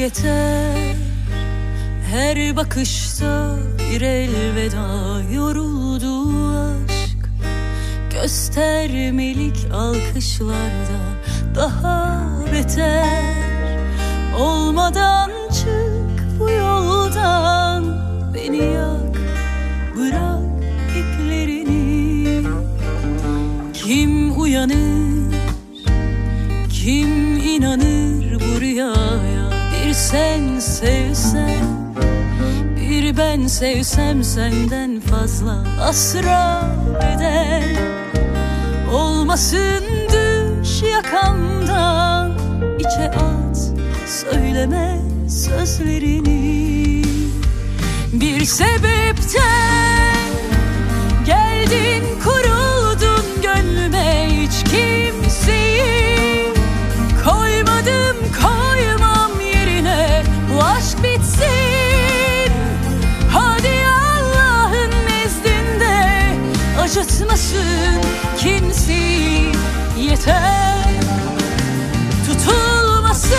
yeter. Her bakışta bir elveda, yoruldu aşk. Göstermelik alkışlarda daha beter. Olmadan çık bu yoldan, beni yak, bırak iplerini. Kim uyanır, kim inanır bu rüyaya? Bir sen sevsen, bir ben sevsem senden fazla asra bedel. Olmasın düş yakamdan, içe at söyleme sözlerini. Bir sebepten geldin kuruldun gönlüme, hiç kimseyi koymadım koymam yerine. Bu aşk bitsin, hadi Allah'ın nezdinde acıtmasın kimseyi, yeter. Tutulmasın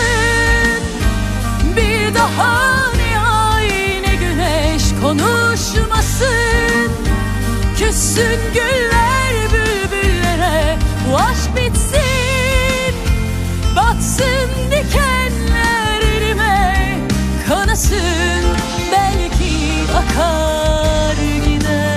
bir daha ne ay ne güneş, konuşmasın küssün güller bülbüllere. Bu aşk bitsin, batsın dikenler elime, kanasın belki akar gider.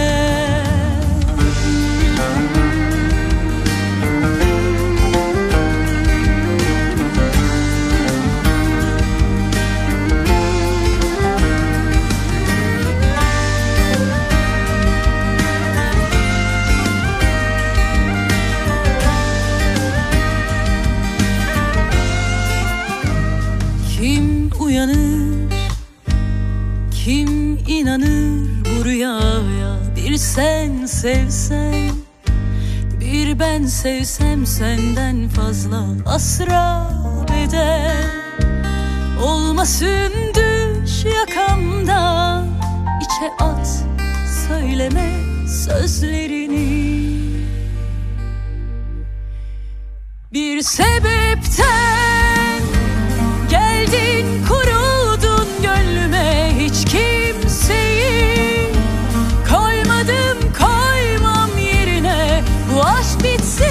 Kim uyanır, kim inanır bu rüyaya? Bir sen sevsen, bir ben sevsem senden fazla asra bedel. Olmasın düş yakamdan, içe at söyleme sözlerini. Bir sebepten geldin kuruldun gönlüme, hiç kimseyi koymadım koymam yerine. Bu aşk bitsin,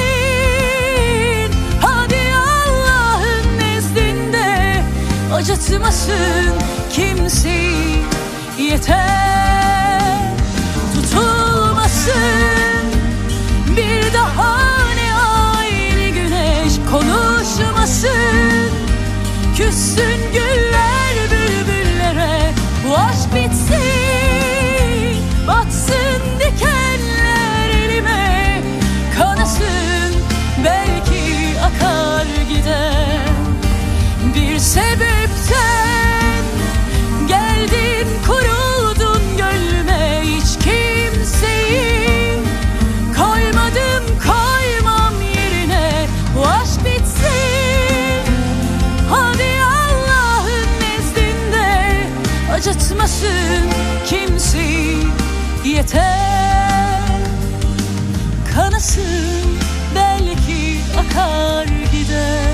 hadi Allah'ın nezdinde acıtmasın kimseyi, yeter. Tutulmasın bir daha ne ay ne güneş, konuşmasın küssün güller bülbüllere. Bu aşk bitsin, batsın dikenler elime, kanasın belki akar gider. Bir sebepten geldin kuruldun gönlüme, hiç kimseyi koymadım koymam yerine. Bu aşk bitsin, hadi Allah'ın nezdinde acıtmasın kimseyi, yeter. Kanasın belki akar gider.